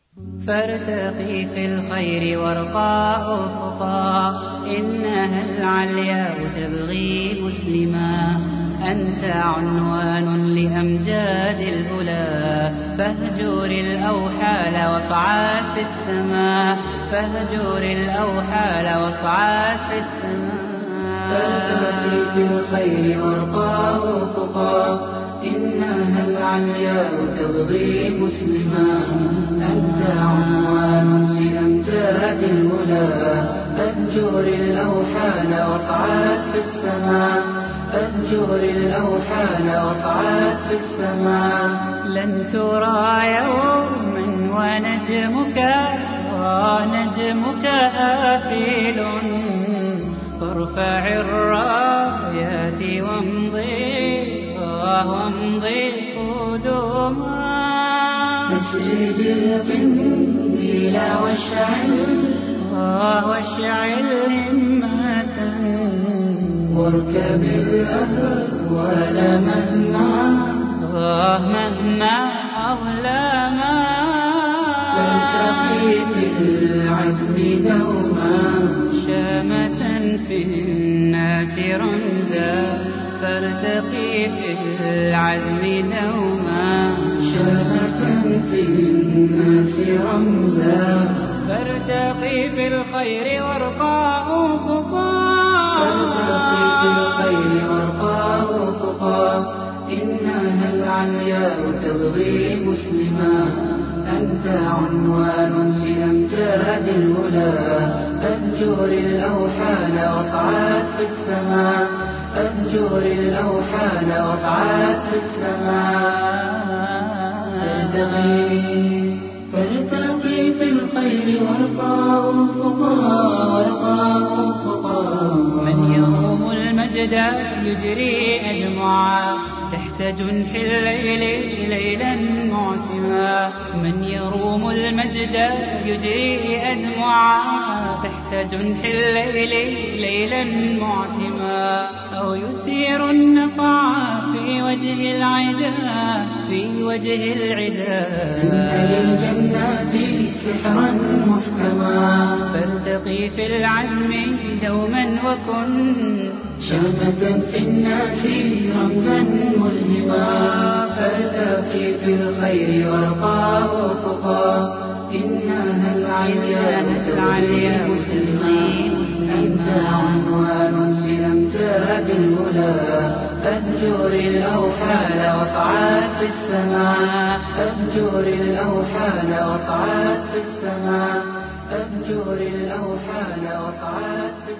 فارتقي في الخير وارقى أفقا، إنها العلياء تبغي مسلما. أنت عنوان لأمجاد الأولى، فاهجر الأوحال واصعد في السماء، فاهجر الأوحال واصعد في السماء. فارتقي في الخير وارقى أفقا، إنها العلياء تبغي مسلما. أنت عنوان لأمجاد الأولى، فاهجر الأوحال واصعد في السماء، فاهجر الأوحال واصعد في السماء. لن ترى يوما ونجمك آفل، فارفع الرايات وامضي قدما. أسرج القنديل واشعل همة، واركب الأهوال مهما أظلما. فارتقي في العزم دوما، شامة في الناس رمزا، فارتقي في العزم دوما. شامة في الناس رمزا، فارتقي في الخير وارقى أفقا. فارتقي في الخير وارقى أفقا، إنها العلياء تبغي مسلما. أنت عنوان لأمجاد الأولى، فاهجر الأوحال واصعد في السماء، فاهجر الأوحال واصعد في السماء. فارتقي في الخير وارقى أفقا. من يروم المجد يجري أدمعا، تحت جنح الليل ليلا معتما. من يروم المجد يجري أدمعا، تحت جنح الليل ليلا معتما. أو يثير النقع في وجه العدا، في وجه العدا. إن للجنات سحرا محكما، فارتقي في العزم دوما وكن شامة في الناس رمزا ملهما. فارتقي في الخير وارقى أفقا، إنها العلياء تبغي مسلما. أنت عنوان لأمجاد الأولى، فاهجر الأوحال واصعد في السماء، فاهجر الأوحال واصعد في السماء، فاهجر الأوحال واصعد في السماء.